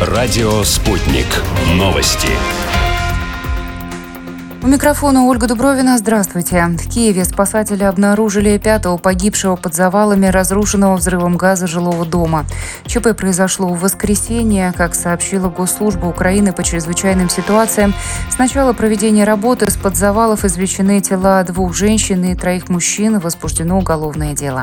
Радио «Спутник». Новости. У микрофона Ольга Дубровина. Здравствуйте. В Киеве спасатели обнаружили 5-го погибшего под завалами разрушенного взрывом газа жилого дома. ЧП произошло в воскресенье. Как сообщила Госслужба Украины по чрезвычайным ситуациям, с начала проведения работы из-под завалов извлечены тела 2 женщин и 3 мужчин. Возбуждено уголовное дело.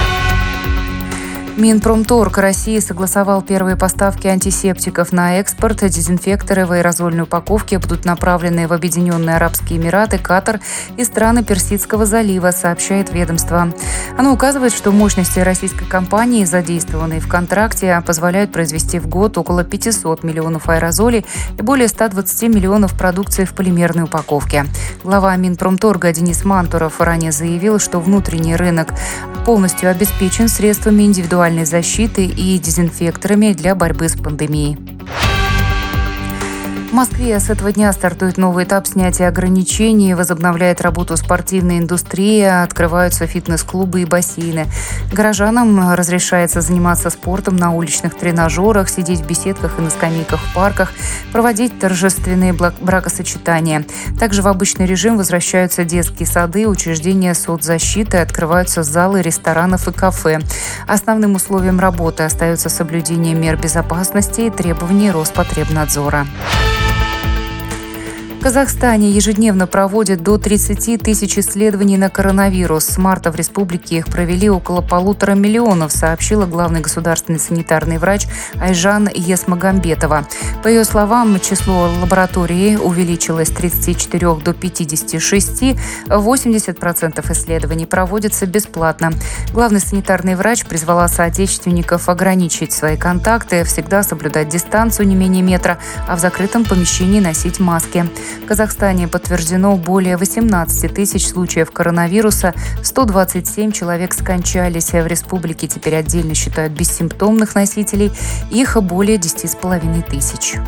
Минпромторг России согласовал первые поставки антисептиков на экспорт. Дезинфекторы в аэрозольной упаковке будут направлены в Объединенные Арабские Эмираты, Катар и страны Персидского залива, сообщает ведомство. Оно указывает, что мощности российской компании, задействованные в контракте, позволяют произвести в год около 500 миллионов аэрозолей и более 120 миллионов продукции в полимерной упаковке. Глава Минпромторга Денис Мантуров ранее заявил, что внутренний рынок полностью обеспечен средствами индивидуальной защиты и дезинфекторами для борьбы с пандемией. В Москве с этого дня стартует новый этап снятия ограничений, возобновляет работу спортивная индустрия, открываются фитнес-клубы и бассейны. Горожанам разрешается заниматься спортом на уличных тренажерах, сидеть в беседках и на скамейках в парках, проводить торжественные бракосочетания. Также в обычный режим возвращаются детские сады, учреждения соцзащиты, открываются залы ресторанов и кафе. Основным условием работы остается соблюдение мер безопасности и требований Роспотребнадзора. В Казахстане ежедневно проводят до 30 тысяч исследований на коронавирус. С марта в республике их провели около 1,5 миллиона, сообщила главный государственный санитарный врач Айжан Есмагамбетова. По ее словам, число лабораторий увеличилось с 34 до 56. 80% исследований проводятся бесплатно. Главный санитарный врач призвала соотечественников ограничить свои контакты, всегда соблюдать дистанцию не менее метра, а в закрытом помещении носить маски. В Казахстане подтверждено более 18 тысяч случаев коронавируса, 127 человек скончались. В республике теперь отдельно считают бессимптомных носителей, их более 10,5 тысяч.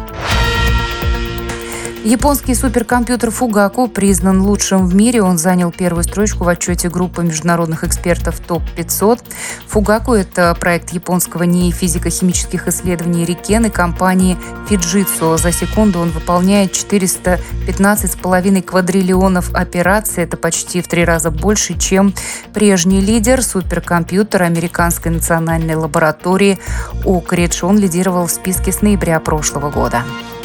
Японский суперкомпьютер Fugaku признан лучшим в мире. Он занял первую строчку в отчете группы международных экспертов ТОП-500. Fugaku – это проект японского НИИ физико-химических исследований Рикен и компании Fujitsu. За секунду он выполняет 415,5 квадриллионов операций. Это почти в 3 раза больше, чем прежний лидер – суперкомпьютер Американской национальной лаборатории Oak Ridge. Он лидировал в списке с ноября прошлого года.